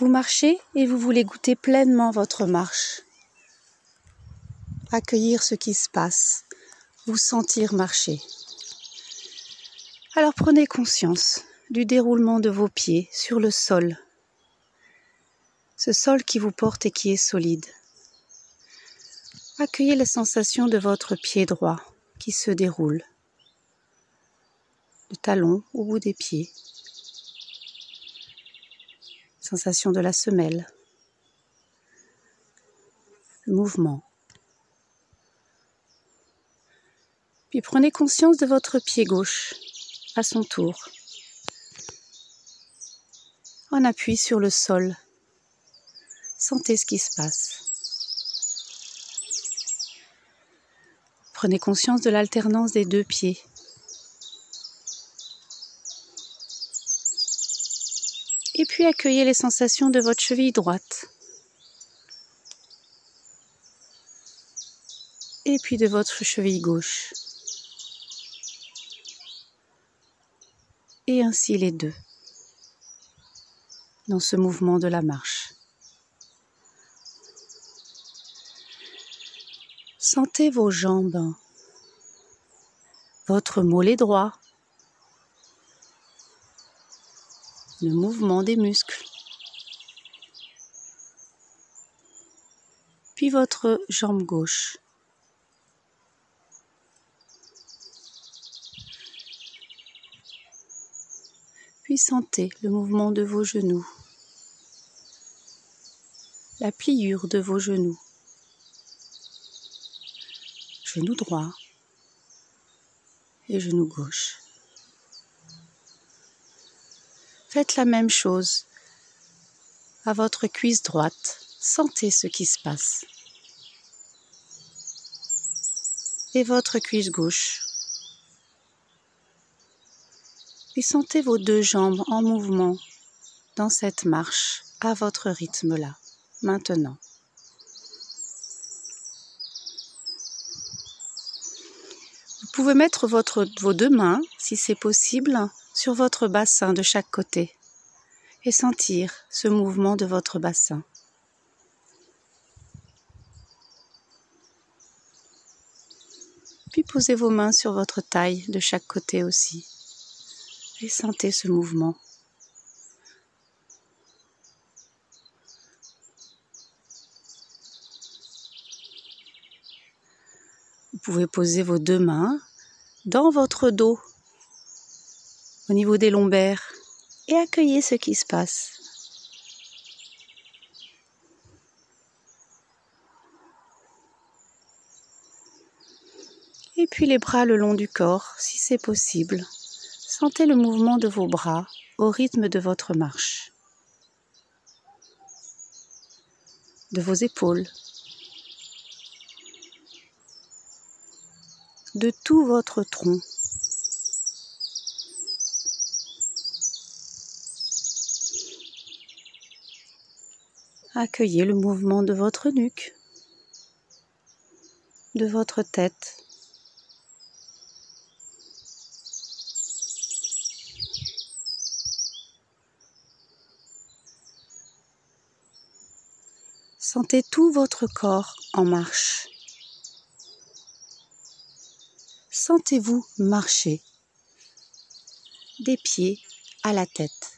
Vous marchez et vous voulez goûter pleinement votre marche. Accueillir ce qui se passe, vous sentir marcher. Alors prenez conscience du déroulement de vos pieds sur le sol. Ce sol qui vous porte et qui est solide. Accueillez la sensation de votre pied droit qui se déroule. Le talon au bout des pieds. Sensation de la semelle. Le mouvement. Puis prenez conscience de votre pied gauche, à son tour. En appui sur le sol. Sentez ce qui se passe. Prenez conscience de l'alternance des deux pieds. Et puis accueillez les sensations de votre cheville droite. Et puis de votre cheville gauche. Et ainsi les deux. Dans ce mouvement de la marche. Sentez vos jambes. Votre mollet droit. Le mouvement des muscles. Puis votre jambe gauche. Puis sentez le mouvement de vos genoux. La pliure de vos genoux. Genou droit et genou gauche. Faites la même chose à votre cuisse droite. Sentez ce qui se passe. Et votre cuisse gauche. Puis sentez vos deux jambes en mouvement dans cette marche à votre rythme là, maintenant. Vous pouvez mettre vos deux mains, si c'est possible, sur votre bassin de chaque côté et sentir ce mouvement de votre bassin. Puis posez vos mains sur votre taille de chaque côté aussi et sentez ce mouvement. Vous pouvez poser vos deux mains dans votre dos, au niveau des lombaires, et accueillez ce qui se passe. Et puis les bras le long du corps, si c'est possible. Sentez le mouvement de vos bras au rythme de votre marche. De vos épaules. De tout votre tronc. Accueillez le mouvement de votre nuque, de votre tête. Sentez tout votre corps en marche. Sentez-vous marcher, des pieds à la tête.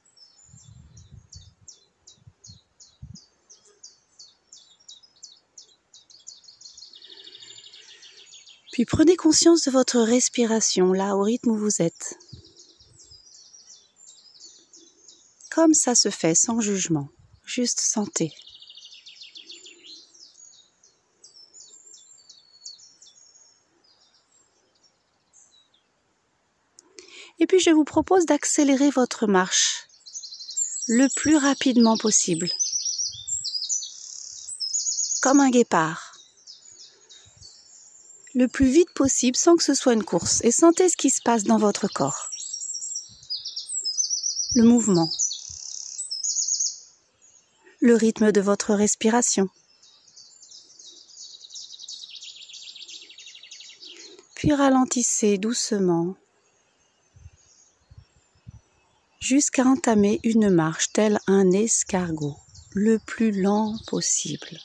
Puis prenez conscience de votre respiration, là, au rythme où vous êtes. Comme ça se fait, sans jugement, juste sentez. Et puis je vous propose d'accélérer votre marche le plus rapidement possible, comme un guépard. Le plus vite possible sans que ce soit une course. Et sentez ce qui se passe dans votre corps. Le mouvement. Le rythme de votre respiration. Puis ralentissez doucement. jusqu'à entamer une marche tel un escargot, le plus lent possible.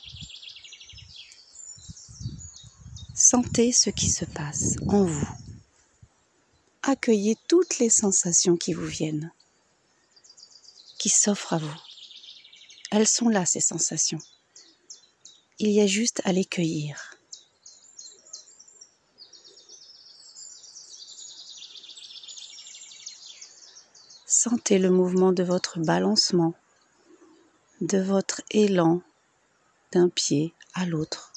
Sentez ce qui se passe en vous. Accueillez toutes les sensations qui vous viennent, qui s'offrent à vous. Elles sont là, ces sensations. Il y a juste à les cueillir. Sentez le mouvement de votre balancement, de votre élan d'un pied à l'autre,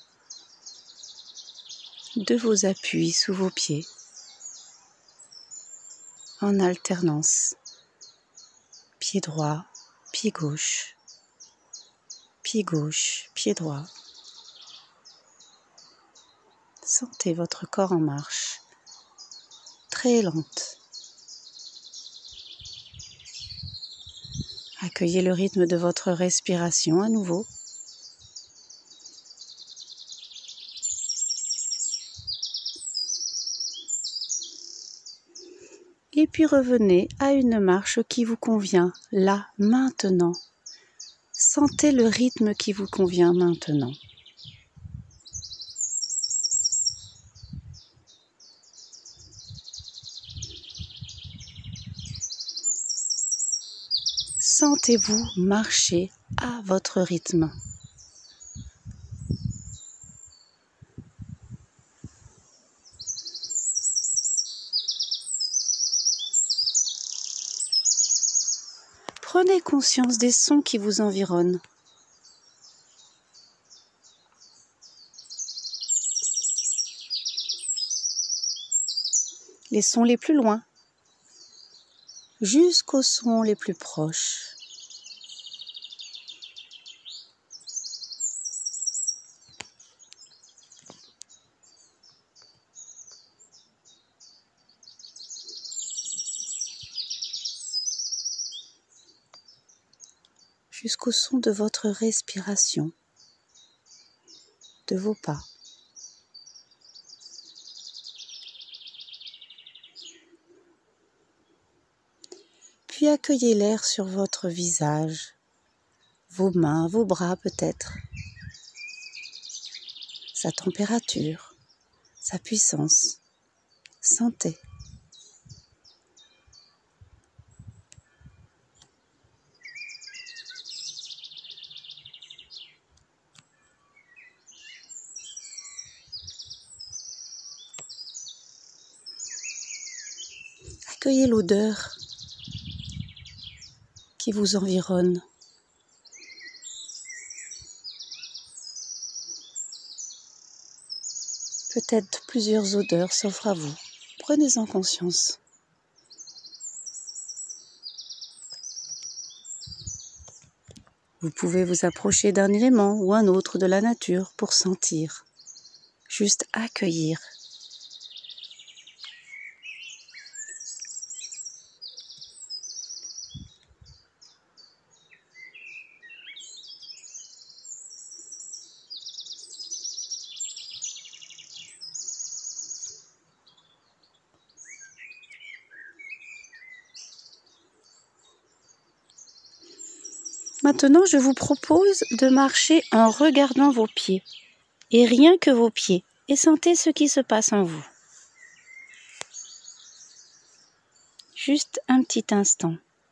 de vos appuis sous vos pieds, en alternance, pied droit, pied gauche, pied droit. Sentez votre corps en marche, très lente. Accueillez le rythme de votre respiration à nouveau. Et puis revenez à une marche qui vous convient, là, maintenant. Sentez le rythme qui vous convient maintenant. Sentez-vous marcher à votre rythme. Prenez conscience des sons qui vous environnent. Les sons les plus loin, jusqu'aux sons les plus proches. Jusqu'au son de votre respiration, de vos pas. Puis accueillez l'air sur votre visage, vos mains, vos bras peut-être, sa température, sa puissance. Sentez. Accueillez l'odeur qui vous environne. Peut-être plusieurs odeurs s'offrent à vous. Prenez-en conscience. Vous pouvez vous approcher d'un élément ou un autre de la nature pour sentir. Juste accueillir. Maintenant, je vous propose de marcher en regardant vos pieds, et rien que vos pieds, et sentez ce qui se passe en vous. Juste un petit instant.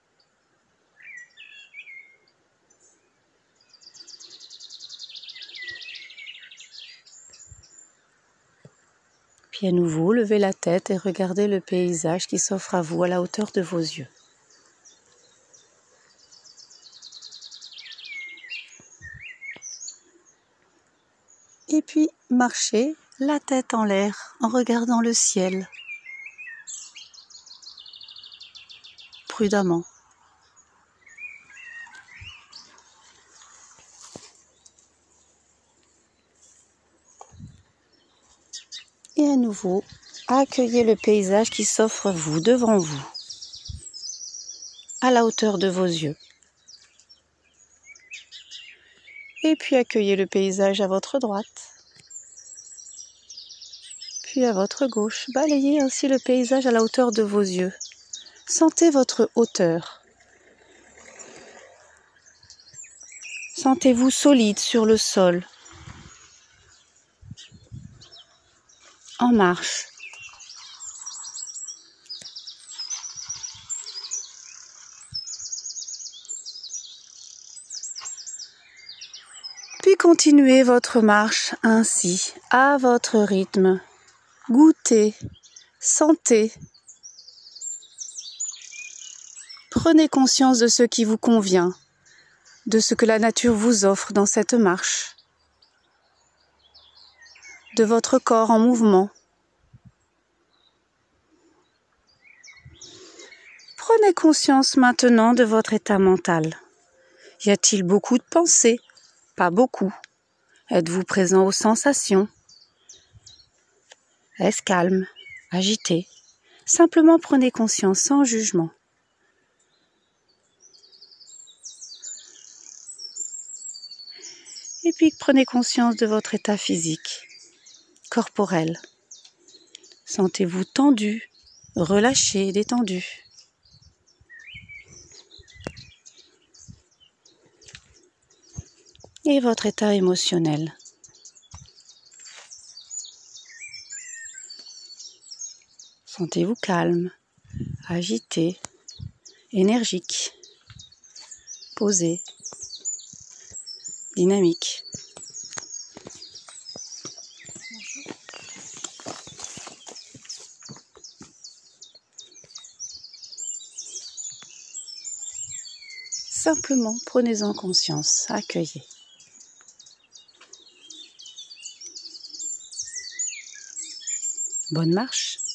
Puis à nouveau, levez la tête et regardez le paysage qui s'offre à vous à la hauteur de vos yeux. Et puis, marchez la tête en l'air en regardant le ciel. Prudemment. Et à nouveau, accueillez le paysage qui s'offre à vous, devant vous, à la hauteur de vos yeux. Et puis accueillez le paysage à votre droite, puis à votre gauche. Balayez ainsi le paysage à la hauteur de vos yeux. Sentez votre hauteur. Sentez-vous solide sur le sol, en marche. Puis continuez votre marche ainsi, à votre rythme. Goûtez, sentez. Prenez conscience de ce qui vous convient, de ce que la nature vous offre dans cette marche, de votre corps en mouvement. Prenez conscience maintenant de votre état mental. Y a-t-il beaucoup de pensées? Pas beaucoup. Êtes-vous présent aux sensations? Est-ce calme, agité? Simplement prenez conscience sans jugement. Et puis prenez conscience de votre état physique, corporel. Sentez-vous tendu, relâché, détendu. Et votre état émotionnel. Sentez-vous calme, agité, énergique, posé, dynamique. Simplement prenez-en conscience, accueillez. Bonne marche!